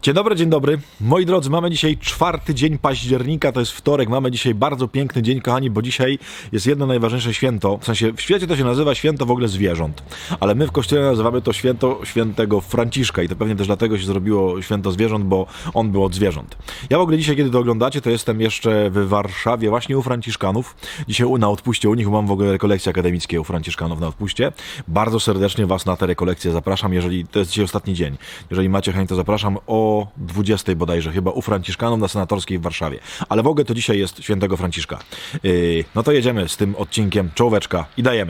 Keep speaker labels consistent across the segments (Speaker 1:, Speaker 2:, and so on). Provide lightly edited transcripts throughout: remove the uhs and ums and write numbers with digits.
Speaker 1: Dzień dobry. Moi drodzy, mamy dzisiaj 4 dzień października, to jest wtorek, mamy dzisiaj bardzo piękny dzień, kochani, bo dzisiaj jest jedno najważniejsze święto, w sensie w świecie to się nazywa święto w ogóle zwierząt, ale my w kościele nazywamy to święto świętego Franciszka i to pewnie też dlatego się zrobiło święto zwierząt, bo on był od zwierząt. Ja w ogóle dzisiaj, kiedy to oglądacie, to jestem jeszcze w Warszawie, właśnie u Franciszkanów. Dzisiaj na odpuście u nich, mam w ogóle rekolekcje akademickie u Franciszkanów na odpuście. Bardzo serdecznie was na te rekolekcje zapraszam, jeżeli to jest dzisiaj ostatni dzień. Jeżeli macie chęć, to zapraszam o 20 bodajże chyba u Franciszkanów na Senatorskiej w Warszawie. Ale w ogóle to dzisiaj jest świętego Franciszka. No to jedziemy z tym odcinkiem, czołóweczka i dajemy.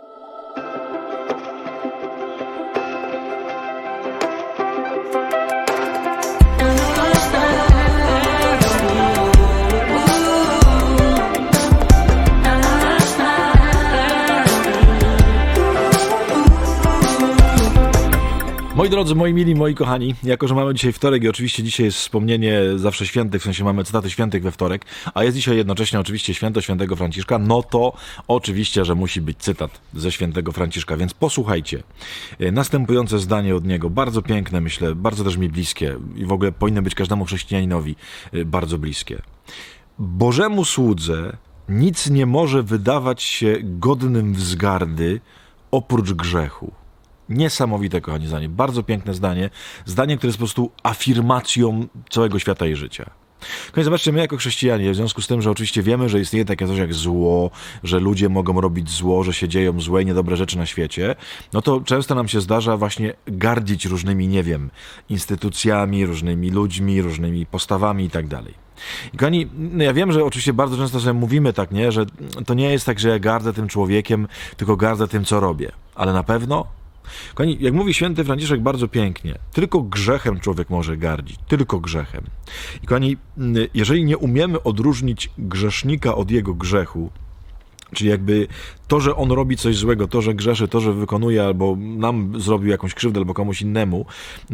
Speaker 1: Moi drodzy, moi mili, moi kochani, jako że mamy dzisiaj wtorek i oczywiście dzisiaj jest wspomnienie zawsze świętych, w sensie mamy cytaty świętych we wtorek, a jest dzisiaj jednocześnie oczywiście święto świętego Franciszka, no to oczywiście, że musi być cytat ze świętego Franciszka, więc posłuchajcie. Następujące zdanie od niego, bardzo piękne myślę, bardzo też mi bliskie i w ogóle powinno być każdemu chrześcijaninowi bardzo bliskie. Bożemu słudze nic nie może wydawać się godnym wzgardy oprócz grzechu. Niesamowite, kochani, zdanie. Bardzo piękne zdanie. Zdanie, które jest po prostu afirmacją całego świata i życia. Kochani, zobaczcie, my jako chrześcijanie, w związku z tym, że oczywiście wiemy, że istnieje takie coś jak zło, że ludzie mogą robić zło, że się dzieją złe i niedobre rzeczy na świecie, no to często nam się zdarza właśnie gardzić różnymi, nie wiem, instytucjami, różnymi ludźmi, różnymi postawami i tak dalej. I kochani, no ja wiem, że oczywiście bardzo często sobie mówimy tak, nie, że to nie jest tak, że ja gardzę tym człowiekiem, tylko gardzę tym, co robię. Ale na pewno kochani, jak mówi święty Franciszek bardzo pięknie, tylko grzechem człowiek może gardzić, tylko grzechem. I kochani, jeżeli nie umiemy odróżnić grzesznika od jego grzechu, czyli jakby to, że on robi coś złego, to, że grzeszy, to, że wykonuje albo nam zrobił jakąś krzywdę albo komuś innemu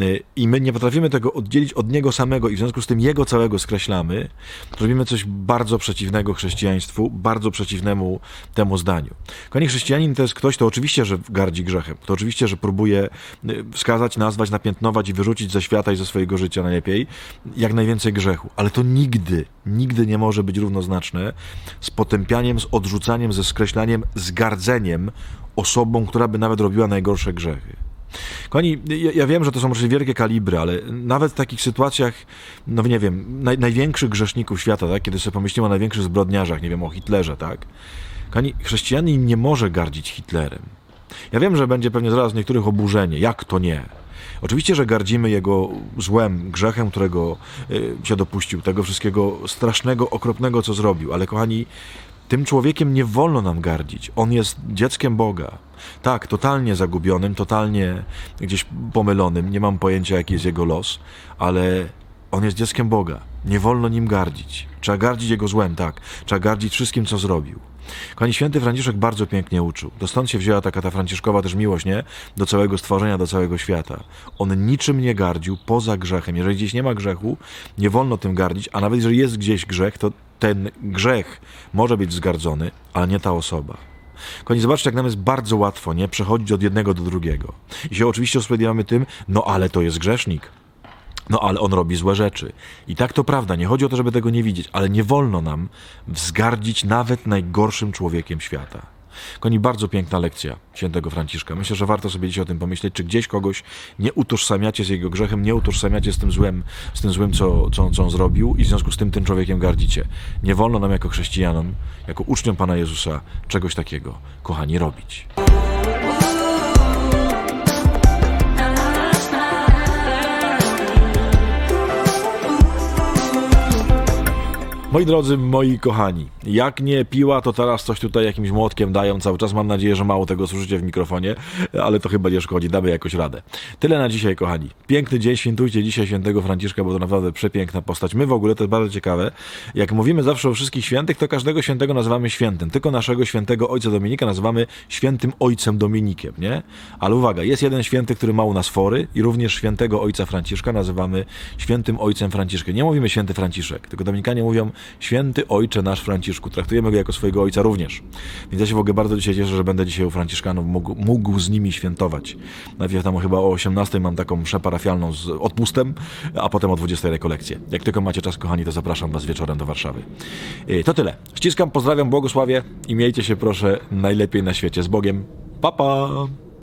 Speaker 1: i my nie potrafimy tego oddzielić od niego samego i w związku z tym jego całego skreślamy, to robimy coś bardzo przeciwnego chrześcijaństwu, bardzo przeciwnemu temu zdaniu. Kochani, chrześcijanin to jest ktoś, to oczywiście, że gardzi grzechem, to oczywiście, że próbuje wskazać, nazwać, napiętnować i wyrzucić ze świata i ze swojego życia najlepiej jak najwięcej grzechu, ale to nigdy nie może być równoznaczne z potępianiem, z odrzucaniem, ze skreślaniem, z gardzeniem osobą, która by nawet robiła najgorsze grzechy. Kochani, ja wiem, że to są oczywiście wielkie kalibry, ale nawet w takich sytuacjach, no nie wiem, największych grzeszników świata, tak, kiedy sobie pomyślimy o największych zbrodniarzach, nie wiem, o Hitlerze, tak? Kochani, chrześcijanin nie może gardzić Hitlerem. Ja wiem, że będzie pewnie zaraz niektórych oburzenie. Jak to nie? Oczywiście, że gardzimy jego złem, grzechem, którego się dopuścił, tego wszystkiego strasznego, okropnego, co zrobił, ale kochani, tym człowiekiem nie wolno nam gardzić. On jest dzieckiem Boga. Tak, totalnie zagubionym, totalnie gdzieś pomylonym. Nie mam pojęcia, jaki jest jego los, ale on jest dzieckiem Boga. Nie wolno nim gardzić. Trzeba gardzić jego złem, tak. Trzeba gardzić wszystkim, co zrobił. Kochani, święty Franciszek bardzo pięknie uczył. To stąd się wzięła taka ta franciszkowa też miłość, nie? Do całego stworzenia, do całego świata. On niczym nie gardził poza grzechem. Jeżeli gdzieś nie ma grzechu, nie wolno tym gardzić, a nawet jeżeli jest gdzieś grzech, to ten grzech może być wzgardzony, ale nie ta osoba. Kochani, zobaczcie, jak nam jest bardzo łatwo, nie? Przechodzić od jednego do drugiego. I się oczywiście usprawiedliwiamy tym, no ale to jest grzesznik. No ale on robi złe rzeczy. I tak to prawda, nie chodzi o to, żeby tego nie widzieć, ale nie wolno nam wzgardzić nawet najgorszym człowiekiem świata. Kochani, bardzo piękna lekcja świętego Franciszka. Myślę, że warto sobie dzisiaj o tym pomyśleć, czy gdzieś kogoś nie utożsamiacie z jego grzechem, nie utożsamiacie z tym złym, co on zrobił i w związku z tym człowiekiem gardzicie. Nie wolno nam jako chrześcijanom, jako uczniom Pana Jezusa czegoś takiego, kochani, robić. Moi drodzy, moi kochani, jak nie piła, to teraz coś tutaj jakimś młotkiem dają cały czas. Mam nadzieję, że mało tego słyszycie w mikrofonie, ale to chyba nie szkodzi, damy jakoś radę. Tyle na dzisiaj, kochani. Piękny dzień, świętujcie dzisiaj świętego Franciszka, bo to naprawdę przepiękna postać. My w ogóle, to jest bardzo ciekawe, jak mówimy zawsze o wszystkich świętych, to każdego świętego nazywamy świętym. Tylko naszego świętego ojca Dominika nazywamy świętym ojcem Dominikiem, nie? Ale uwaga, jest jeden święty, który ma u nas fory i również świętego ojca Franciszka nazywamy świętym ojcem Franciszkiem. Nie mówimy święty Franciszek, tylko Dominikanie mówią święty ojcze nasz Franciszku. Traktujemy go jako swojego ojca również. Więc ja się w ogóle bardzo dzisiaj cieszę, że będę dzisiaj u Franciszkanów mógł z nimi świętować. Najpierw tam chyba o 18 mam taką mszę parafialną z odpustem, a potem o 20 rekolekcję. Jak tylko macie czas, kochani, to zapraszam was wieczorem do Warszawy. To tyle. Ściskam, pozdrawiam, błogosławię i miejcie się proszę najlepiej na świecie. Z Bogiem. Pa, pa!